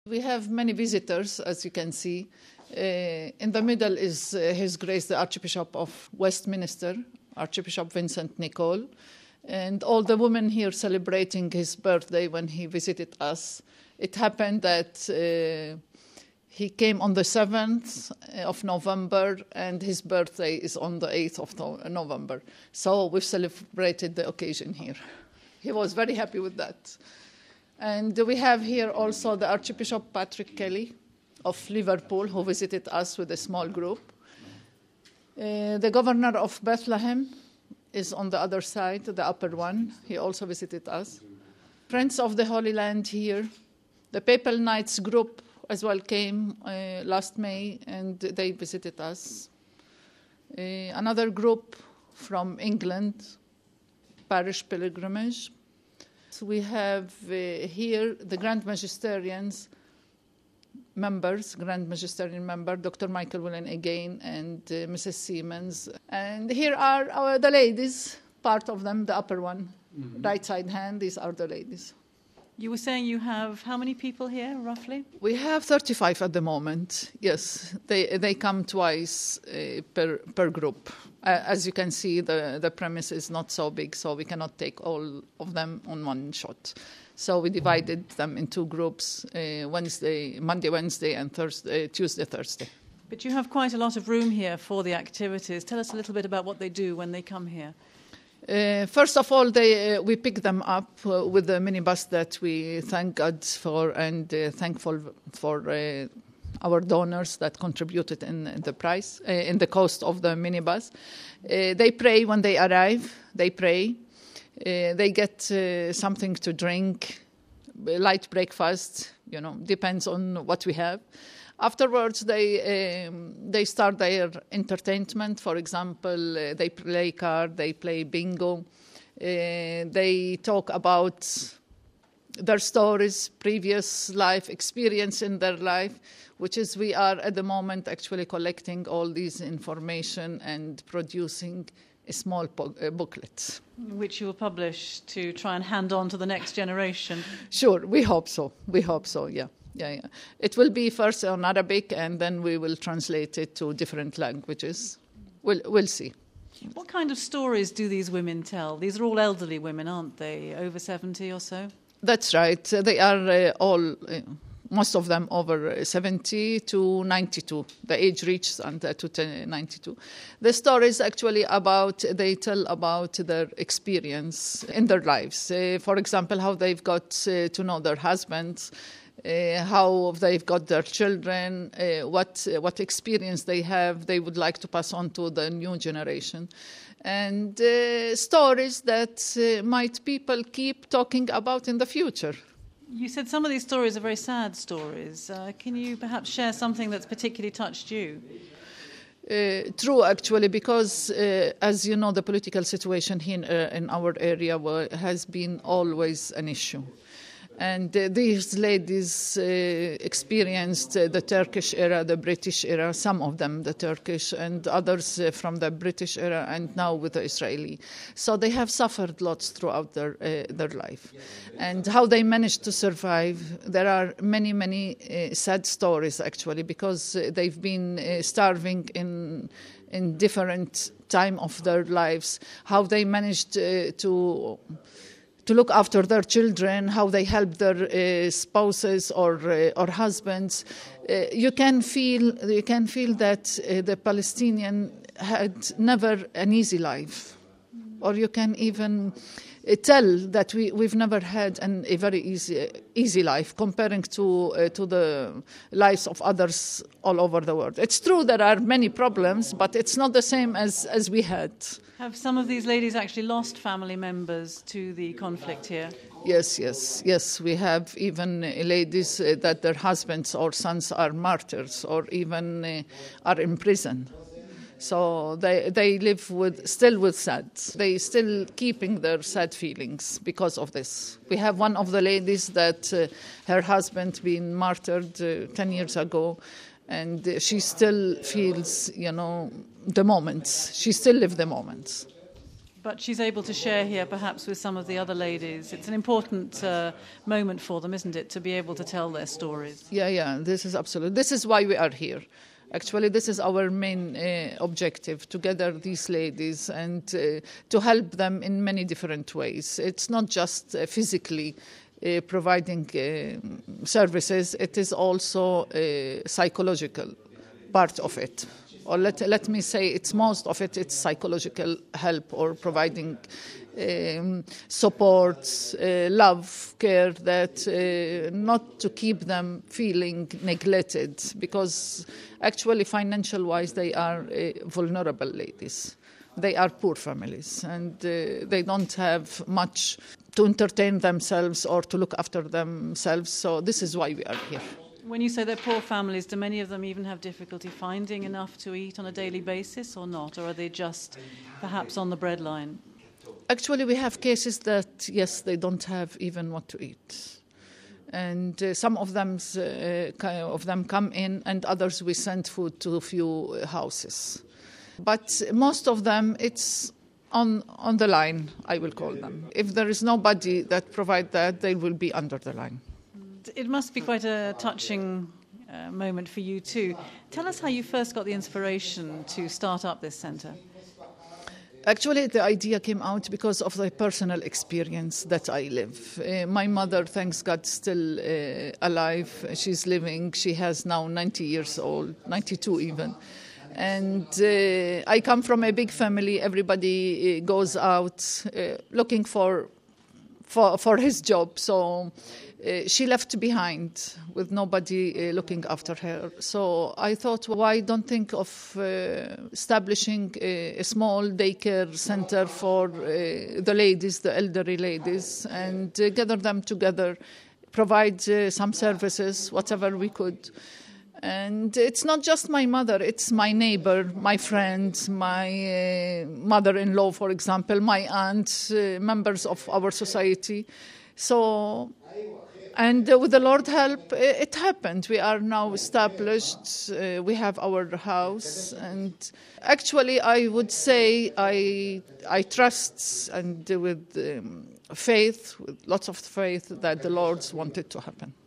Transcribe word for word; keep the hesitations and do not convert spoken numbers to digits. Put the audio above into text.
We have many visitors, as you can see. Uh, in the middle is uh, His Grace the Archbishop of Westminster, Archbishop Vincent Nicol, and all the women here celebrating his birthday when he visited us. It happened that uh, he came on the seventh of November, and his birthday is on the eighth of November. So we've celebrated the occasion here. He was very happy with that. And we have here also the Archbishop Patrick Kelly of Liverpool, who visited us with a small group. Uh, the governor of Bethlehem is on the other side, the upper one. He also visited us. Friends of the Holy Land here. The Papal Knights group as well came uh, last May, and they visited us. Uh, another group from England, Parish Pilgrimage. So we have uh, here the Grand Magisterians members, Grand Magisterian member, Doctor Michael Willen again, and uh, Missus Siemens. And here are our, the ladies, part of them, the upper one, mm-hmm. right side hand, these are the ladies. You were saying you have how many people here, roughly? We have thirty-five at the moment, yes. They they come twice uh, per per group. Uh, as you can see, the, the premise is not so big, so we cannot take all of them on one shot. So we divided them in two groups, uh, Wednesday, Monday, Wednesday, and Thursday, Tuesday, Thursday. But you have quite a lot of room here for the activities. Tell us a little bit about what they do when they come here. Uh, first of all, they, uh, we pick them up uh, with the minibus that we thank God for, and uh, thankful for uh, our donors that contributed in, in the price, uh, in the cost of the minibus. Uh, they pray when they arrive. They pray. Uh, they get uh, something to drink, light breakfast. You know, depends on what we have. Afterwards, they um, they start their entertainment. For example, uh, they play card, they play bingo. Uh, they talk about their stories, previous life experience in their life, which is we are at the moment actually collecting all these information and producing a small po- uh, booklet. Which you will publish to try and hand on to the next generation. Sure, we hope so. We hope so, yeah. Yeah, yeah. It will be first on Arabic, and then we will translate it to different languages. We'll, we'll see. What kind of stories do these women tell? These are all elderly women, aren't they? Over seventy or so? That's right. They are uh, all, uh, most of them over seventy to ninety-two. The age reaches under to ninety-two. The stories actually about, they tell about their experience in their lives. Uh, for example, how they've got uh, to know their husbands, Uh, how they've got their children, uh, what uh, what experience they have, they would like to pass on to the new generation. And uh, stories that uh, might people keep talking about in the future. You said some of these stories are very sad stories. Uh, can you perhaps share something that's particularly touched you? Uh, true, actually, because, uh, as you know, the political situation here uh, in our area were, has been always an issue. And uh, these ladies uh, experienced uh, the Turkish era, the British era, some of them the Turkish, and others uh, from the British era, and now with the Israeli. So they have suffered lots throughout their uh, their life. And how they managed to survive, there are many, many uh, sad stories, actually, because uh, they've been uh, starving in in different time of their lives, how they managed uh, to... to look after their children, how they help their uh, spouses or uh, or husbands. Uh, you can feel you can feel that uh, the Palestinian had never an easy life, or you can even uh, tell that we we've never had an, a very easy easy life comparing to uh, to the lives of others all over the world. It's true there are many problems, but it's not the same as as we had. Have some of these ladies actually lost family members to the conflict here? Yes, yes, yes. We have even uh, ladies uh, that their husbands or sons are martyrs or even uh, are in prison. So they they live with still with sad. They still keeping their sad feelings because of this. We have one of the ladies that uh, her husband been martyred uh, ten years ago, and uh, she still feels, you know, the moments. She still lives the moments. But she's able to share here perhaps with some of the other ladies. It's an important uh, moment for them, isn't it, to be able to tell their stories? Yeah, yeah, this is absolute. This is why we are here. Actually, this is our main uh, objective, to gather these ladies and uh, to help them in many different ways. It's not just uh, physically uh, providing uh, services, it is also a psychological part of it. Or let, let me say it's most of it, it's psychological help or providing um, support, uh, love, care, that uh, not to keep them feeling neglected, because actually financial-wise they are uh, vulnerable ladies. They are poor families and uh, they don't have much to entertain themselves or to look after themselves, so this is why we are here. When you say they're poor families, do many of them even have difficulty finding enough to eat on a daily basis or not? Or are they just perhaps on the breadline? Actually, we have cases that, yes, they don't have even what to eat. And uh, some of them, uh, of them come in, and others we send food to a few houses. But most of them, it's on, on the line, I will call them. If there is nobody that provide that, they will be under the line. It must be quite a touching uh, moment for you too. Tell us how you first got the inspiration to start up this centre. Actually, the idea came out because of the personal experience that I live. Uh, my mother, thanks God, still uh, alive. She's living. She has now ninety years old, ninety-two even. And uh, I come from a big family. Everybody uh, goes out uh, looking for, for for his job. So Uh, she left behind with nobody uh, looking after her. So I thought, why don't think of uh, establishing a, a small daycare center for uh, the ladies, the elderly ladies, and uh, gather them together, provide uh, some services, whatever we could. And it's not just my mother, it's my neighbor, my friend, my uh, mother-in-law, for example, my aunt, uh, members of our society. So... And uh, with the Lord's help, it happened. We are now established. Uh, we have our house. And actually, I would say I I trust and with um, faith, with lots of faith, that the Lord's wanted to happen.